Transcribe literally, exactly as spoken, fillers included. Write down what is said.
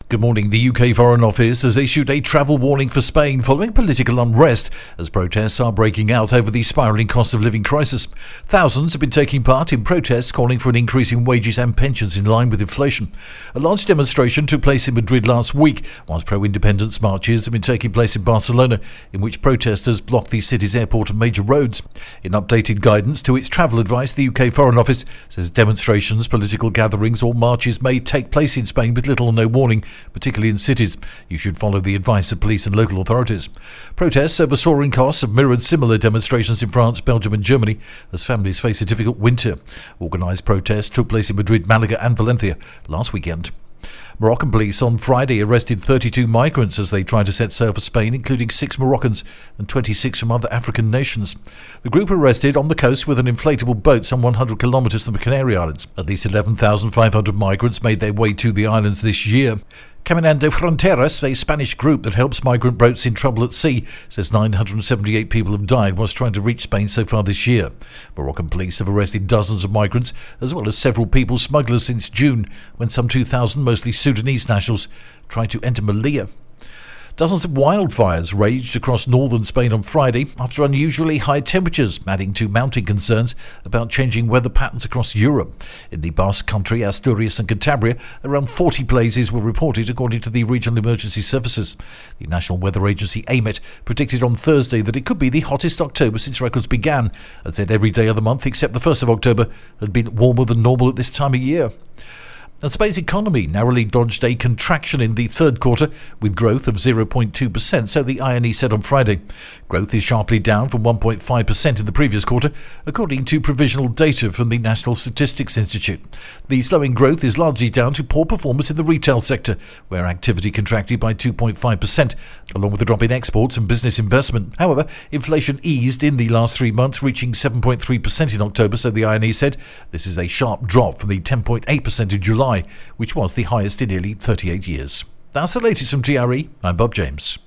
Good morning. The U K Foreign Office has issued a travel warning for Spain following political unrest as protests are breaking out over the spiralling cost of living crisis. Thousands have been taking part in protests calling for an increase in wages and pensions in line with inflation. A large demonstration took place in Madrid last week, whilst pro-independence marches have been taking place in Barcelona, in which protesters blocked the city's airport and major roads. In updated guidance to its travel advice, the U K Foreign Office says demonstrations, political gatherings or marches may take place in Spain with little or no warning, particularly in cities. You should follow the advice of police and local authorities. Protests over soaring costs have mirrored similar demonstrations in France, Belgium and Germany as families face a difficult winter. Organised protests took place in Madrid, Malaga and Valencia last weekend. Moroccan police on Friday arrested thirty-two migrants as they tried to set sail for Spain, including six Moroccans and twenty-six from other African nations. The group arrested on the coast with an inflatable boat some one hundred kilometres from the Canary Islands. At least eleven thousand five hundred migrants made their way to the islands this year. Caminando Fronteras, a Spanish group that helps migrant boats in trouble at sea, says nine hundred seventy-eight people have died whilst trying to reach Spain so far this year. Moroccan police have arrested dozens of migrants as well as several people smugglers since June, when some two thousand, mostly Sudanese nationals, tried to enter Melilla. Dozens of wildfires raged across northern Spain on Friday after unusually high temperatures, adding to mounting concerns about changing weather patterns across Europe. In the Basque Country, Asturias and Cantabria, around forty blazes were reported according to the regional emergency services. The National Weather Agency, A M E T, predicted on Thursday that it could be the hottest October since records began, and said every day of the month except the first of October had been warmer than normal at this time of year. And Spain's economy narrowly dodged a contraction in the third quarter with growth of zero point two percent, so the I N E said on Friday. Growth is sharply down from one point five percent in the previous quarter, according to provisional data from the National Statistics Institute. The slowing growth is largely down to poor performance in the retail sector, where activity contracted by two point five percent, along with a drop in exports and business investment. However, inflation eased in the last three months, reaching seven point three percent in October, so the I N E said. This is a sharp drop from the ten point eight percent in July, which was the highest in nearly thirty-eight years. That's the latest from T R E. I'm Bob James.